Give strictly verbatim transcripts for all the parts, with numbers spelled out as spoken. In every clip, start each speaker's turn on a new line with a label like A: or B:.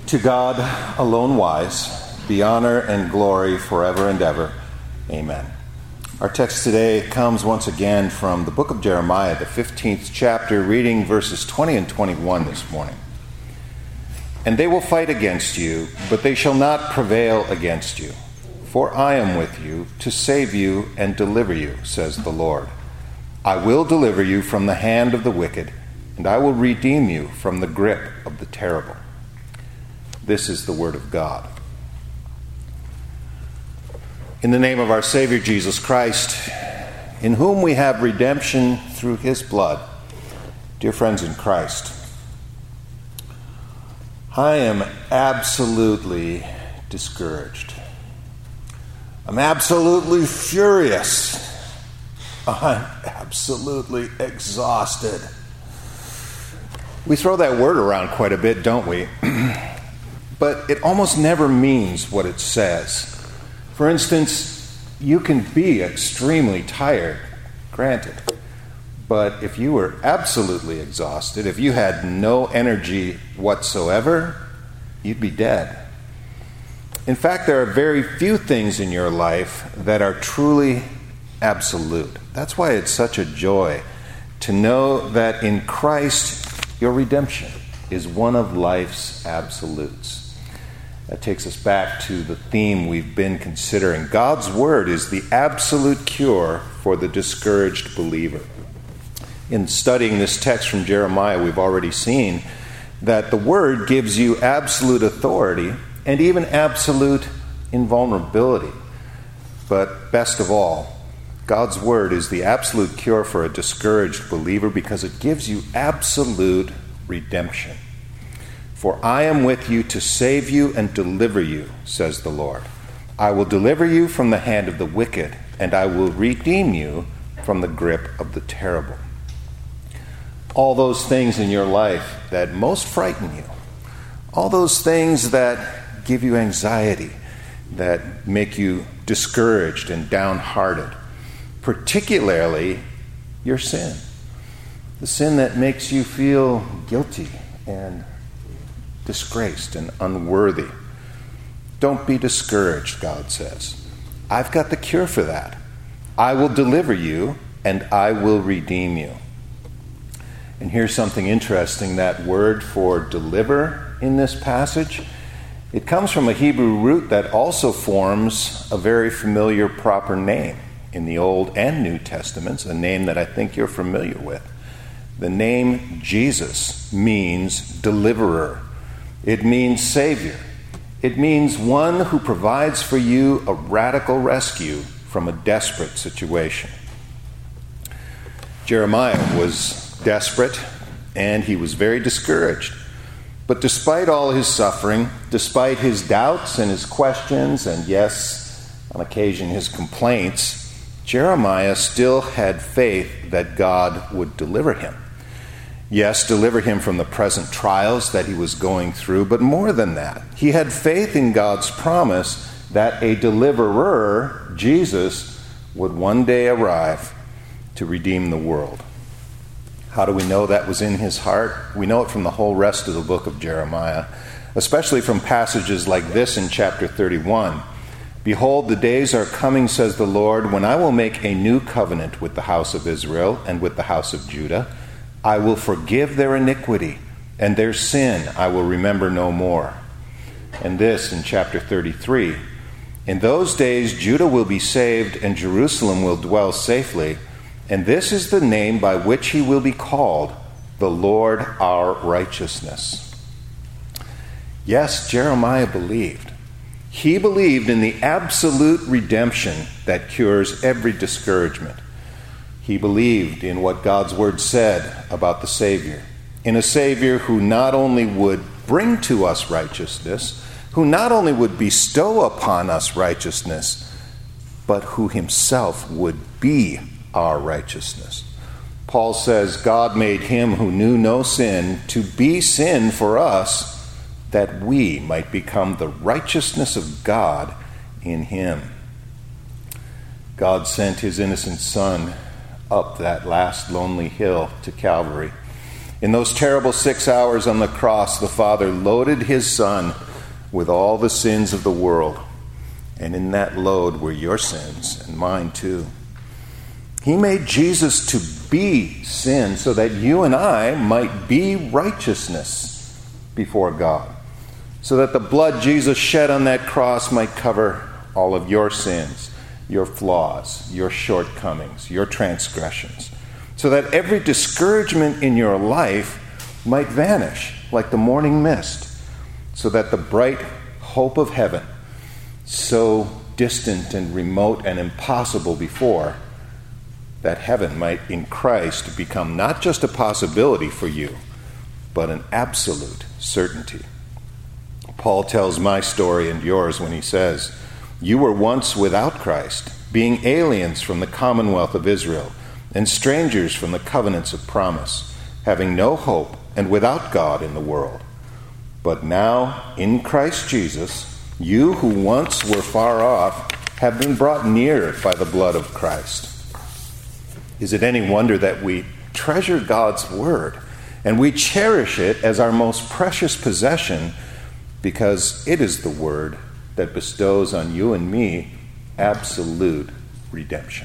A: To God alone wise, be honor and glory forever and ever. Amen. Our text today comes once again from the book of Jeremiah, the fifteenth chapter, reading verses twenty and twenty-one this morning. And they will fight against you, but they shall not prevail against you. For I am with you to save you and deliver you, says the Lord. I will deliver you from the hand of the wicked, and I will redeem you from the grip of the terrible. This is the word of God. In the name of our Savior Jesus Christ, in whom we have redemption through his blood, dear friends in Christ, I am absolutely discouraged. I'm absolutely furious. I'm absolutely exhausted. We throw that word around quite a bit, don't we? But it almost never means what it says. For instance, you can be extremely tired, granted. But if you were absolutely exhausted, if you had no energy whatsoever, you'd be dead. In fact, there are very few things in your life that are truly absolute. That's why it's such a joy to know that in Christ, your redemption is one of life's absolutes. That takes us back to the theme we've been considering. God's word is the absolute cure for the discouraged believer. In studying this text from Jeremiah, we've already seen that the word gives you absolute authority and even absolute invulnerability. But best of all, God's word is the absolute cure for a discouraged believer because it gives you absolute redemption. For I am with you to save you and deliver you, says the Lord. I will deliver you from the hand of the wicked, and I will redeem you from the grip of the terrible. All those things in your life that most frighten you, all those things that give you anxiety, that make you discouraged and downhearted, particularly your sin, the sin that makes you feel guilty and disgraced and unworthy. Don't be discouraged, God says. I've got the cure for that. I will deliver you and I will redeem you. And here's something interesting. That word for deliver in this passage, it comes from a Hebrew root that also forms a very familiar proper name in the Old and New Testaments, a name that I think you're familiar with. The name Jesus means deliverer. It means Savior. It means one who provides for you a radical rescue from a desperate situation. Jeremiah was desperate and he was very discouraged. But despite all his suffering, despite his doubts and his questions, and yes, on occasion his complaints, Jeremiah still had faith that God would deliver him. Yes, deliver him from the present trials that he was going through, but more than that, he had faith in God's promise that a deliverer, Jesus, would one day arrive to redeem the world. How do we know that was in his heart? We know it from the whole rest of the book of Jeremiah, especially from passages like this in chapter thirty-one. Behold, the days are coming, says the Lord, when I will make a new covenant with the house of Israel and with the house of Judah. I will forgive their iniquity, and their sin I will remember no more. And this in chapter thirty-three. In those days Judah will be saved, and Jerusalem will dwell safely. And this is the name by which he will be called, the Lord our righteousness. Yes, Jeremiah believed. He believed in the absolute redemption that cures every discouragement. He believed in what God's word said about the Savior, in a Savior who not only would bring to us righteousness, who not only would bestow upon us righteousness, but who himself would be our righteousness. Paul says, God made him who knew no sin to be sin for us, that we might become the righteousness of God in him. God sent his innocent Son up that last lonely hill to Calvary. In those terrible six hours on the cross, the Father loaded his Son with all the sins of the world. And in that load were your sins and mine too. He made Jesus to be sin so that you and I might be righteousness before God. So that the blood Jesus shed on that cross might cover all of your sins, your flaws, your shortcomings, your transgressions. So that every discouragement in your life might vanish like the morning mist. So that the bright hope of heaven, so distant and remote and impossible before, that heaven might in Christ become not just a possibility for you, but an absolute certainty. Paul tells my story and yours when he says, "You were once without Christ, being aliens from the commonwealth of Israel, and strangers from the covenants of promise, having no hope and without God in the world. But now, in Christ Jesus, you who once were far off have been brought near by the blood of Christ." Is it any wonder that we treasure God's word and we cherish it as our most precious possession, because it is the word that bestows on you and me absolute redemption.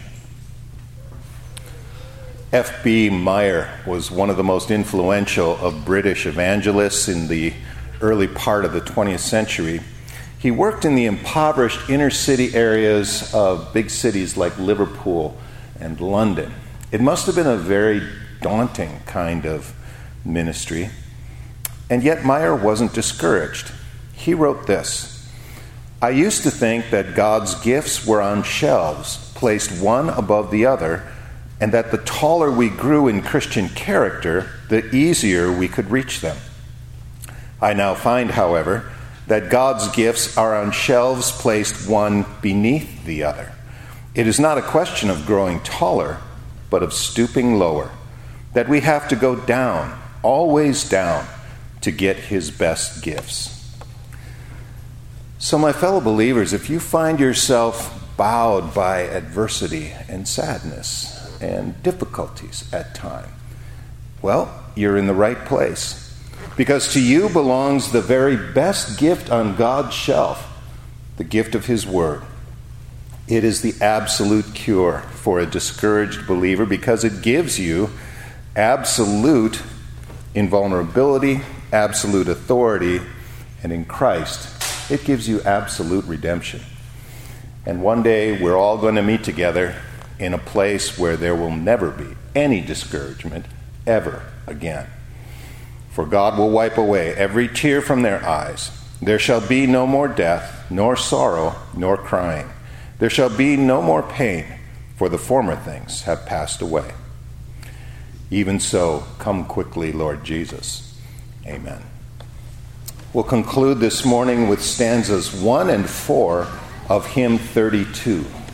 A: F B Meyer was one of the most influential of British evangelists in the early part of the twentieth century. He worked in the impoverished inner city areas of big cities like Liverpool and London. It must have been a very daunting kind of ministry. And yet Meyer wasn't discouraged. He wrote this: "I used to think that God's gifts were on shelves, placed one above the other, and that the taller we grew in Christian character, the easier we could reach them. I now find, however, that God's gifts are on shelves placed one beneath the other. It is not a question of growing taller, but of stooping lower, that we have to go down, always down, to get his best gifts." So, my fellow believers, if you find yourself bowed by adversity and sadness and difficulties at times, well, you're in the right place. Because to you belongs the very best gift on God's shelf, the gift of his word. It is the absolute cure for a discouraged believer, because it gives you absolute invulnerability, absolute authority, and in Christ, it gives you absolute redemption. And one day, we're all going to meet together in a place where there will never be any discouragement ever again. For God will wipe away every tear from their eyes. There shall be no more death, nor sorrow, nor crying. There shall be no more pain, for the former things have passed away. Even so, come quickly, Lord Jesus. Amen. We'll conclude this morning with stanzas one and four of hymn thirty-two.